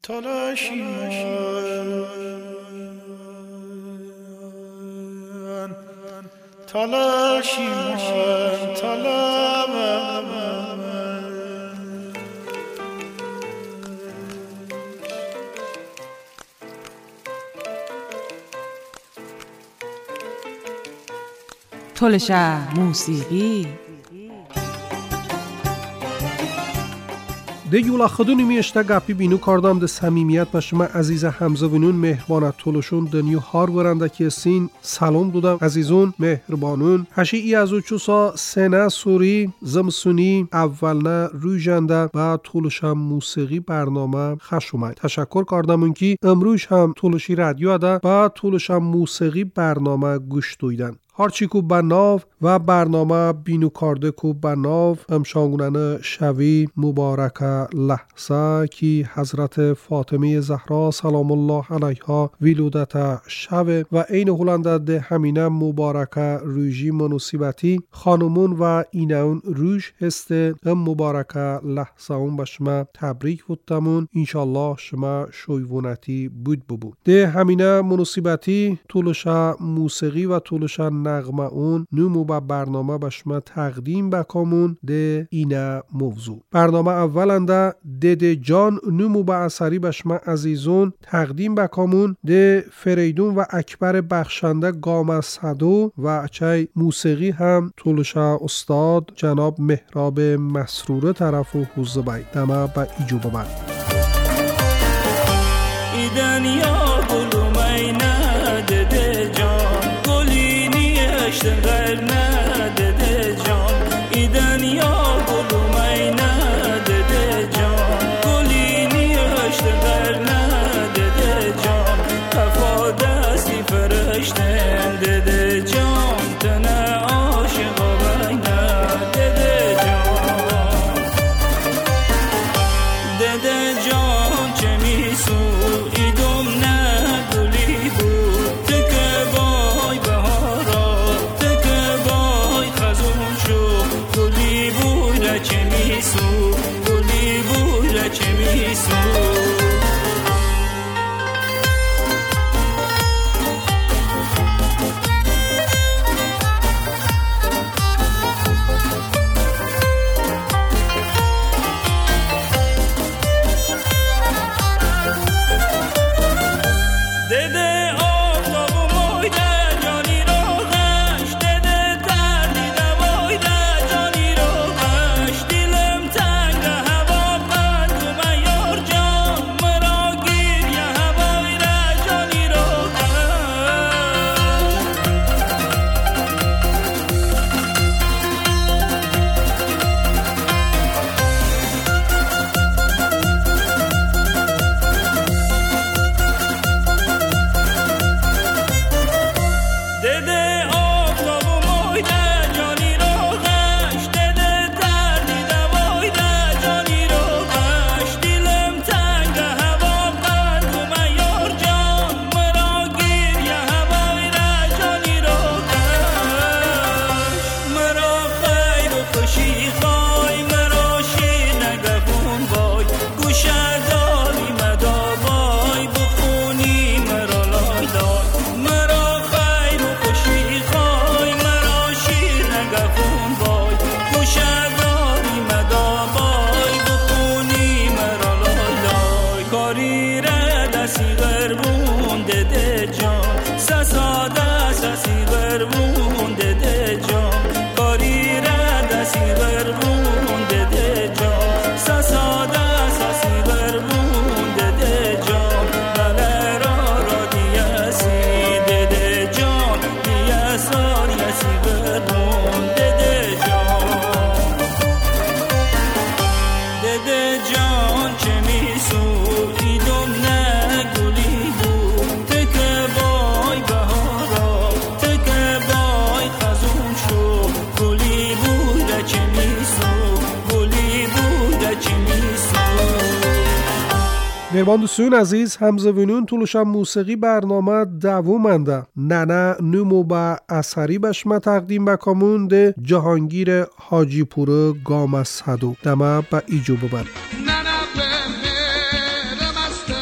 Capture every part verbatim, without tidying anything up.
تلاشیمان تلاشیمان تلاشیمان تلشه موسیقی ده یولا خدونی میشته گپی بینو کردم ده صمیمیت بشما عزیز همزوینون مهربانت تلشون دنیو هار ورنده که سین سلام دودم عزیزون مهربانون هشی ای از اوچوسا سنه سوری زمسونی اولنه رویجنده و تلشم موسیقی برنامه خش اومد. تشکر کردم که امروز هم تلشی رادیو ده و تلشم موسیقی برنامه گوش دویدن. هرچی کو بناو و برنامه بینو کارده کو بناو امشانگونن شوی مبارکه لحظه کی حضرت فاطمه زهرا سلام الله علیها ولادت شوه و این هلنده ده همینه مبارکه روژی مناسبتی خانمون و اینون روش هسته ام مبارکه لحظه اون بشما تبریک بودتمون انشالله شما شویونتی بود ببود. ده همینه مناسبتی طولش موسیقی و طولش نغمه اون نمو با برنامه بشما تقدیم بکامون ده اینه موضوع. برنامه اولنده دده جان نمو با اثری بشما عزیزون تقدیم بکامون ده فریدون و اکبر بخشنده گام صدو و چای موسیقی هم طولشه استاد جناب مهراب مسروره طرف و حوزه بای دمه با ایجوبه بای ایدن یا گلومی ندده جان گلینی اشتغل ندده جان ایدن یا گلومی ندده جان گلینی اشتغل ندده جان کفا دستی فرشتن دده جان تنه عاشق بای ندده جان دده جان چه میسو ایدم نگلی بود تکه بای بهارا تکه بای خزون شو گلی بود چه میسو گلی بود چه میسو مهربان دوستان عزیز همزوینون طولشم موسیقی برنامه دوومنده ننه نمو با اثری بشما تقدیم بکامون ده جهانگیر حاجی پور گام صدو دمه با ایجو ببر ننه به مهر مست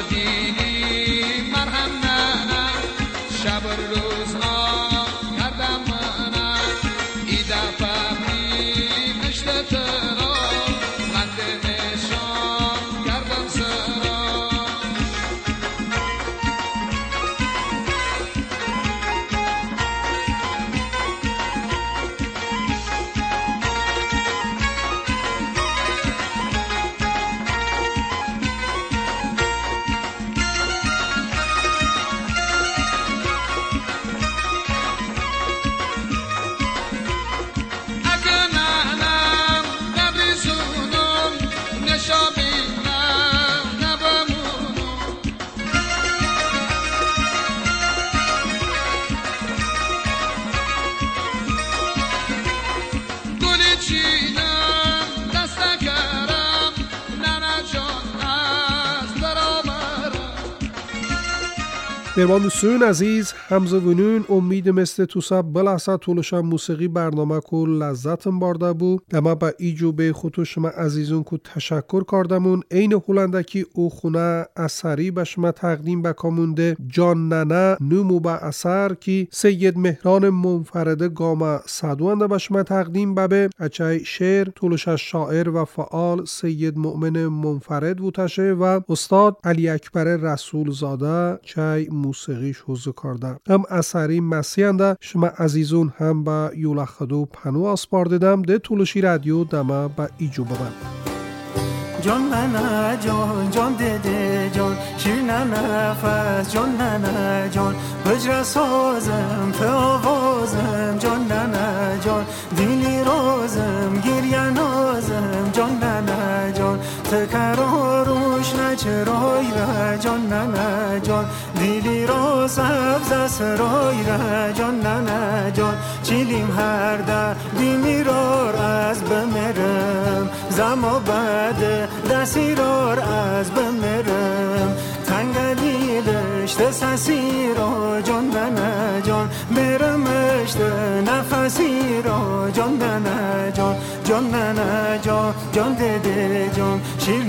دیدی مرهم نه شب و روز آن کردم من ای دفعه می نشته ترا خنده نشان کردم سرا مهربان دوستان عزیز همزوینون امید مثل توسا بلاسا طولشان موسیقی برنامه کو لذتم بارده بو دما با ایجو به خودو شما عزیزون کو تشکر کردمون این هولندکی او خونه اثری به شما تقدیم بکامونده جان ننه نومو با اثر کی سید مهران منفرده گاما صدوانده به شما تقدیم ببه اچای شعر طولش شاعر و فعال سید مؤمن منفرد بوتشه و استاد علی اکبر رسول زاده چای موسیقیش حوزه کرده هم اثری مسیحنده شما عزیزون هم با یولخدو پنو آسپار دیدم ده طولشی رادیو دما با ایجو ببن جان ننه جان جان دده جان شیر نفس جان ننه جان بجر سازم به آوازم جان ننه جان دیلی رازم گریه نازم جان ننه جان تکراروش نچرای را جان ننه جان دیلی را سبز سرای را جان ننه جان چیلیم هر در دیمیرار از بمیرم زما بده دستیرار از بمیرم تنگلیلش دستسی را جان ننه جان برمش نفسی را جان ننه جان جان ننه جان جان دده جان شیر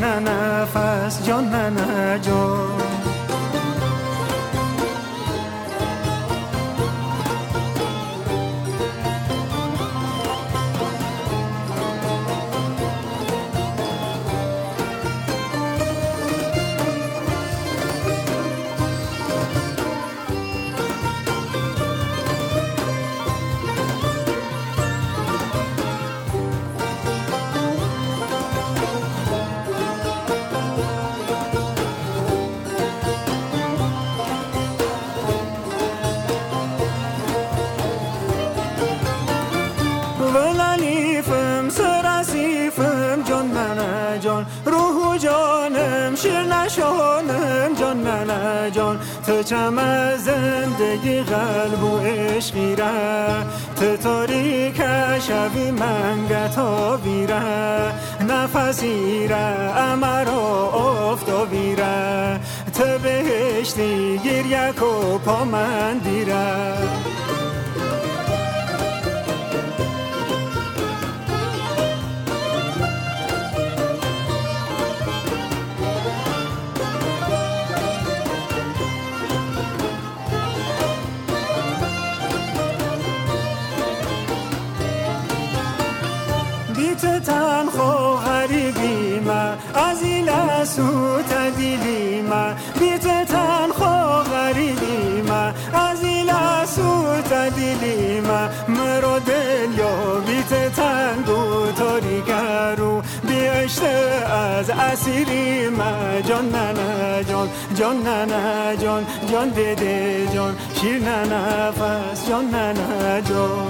نفس جان ننه جان تو چم از زندگی قلب و عشقی را تو تاریک شبی منگت آبی را نفسی را امرا آفتابی را تو بهشتی گریه کو پامندی را تنخو غریبی ما از این لسو تدیلی ما بیت تنخو غریبی ما از این لسو تدیلی ما مرا دل یا بیت تنگو تاریکرو بیشت از اسیری ما جان ننه جان جان ننه جان جان دده جان شیر نفس جان ننه جان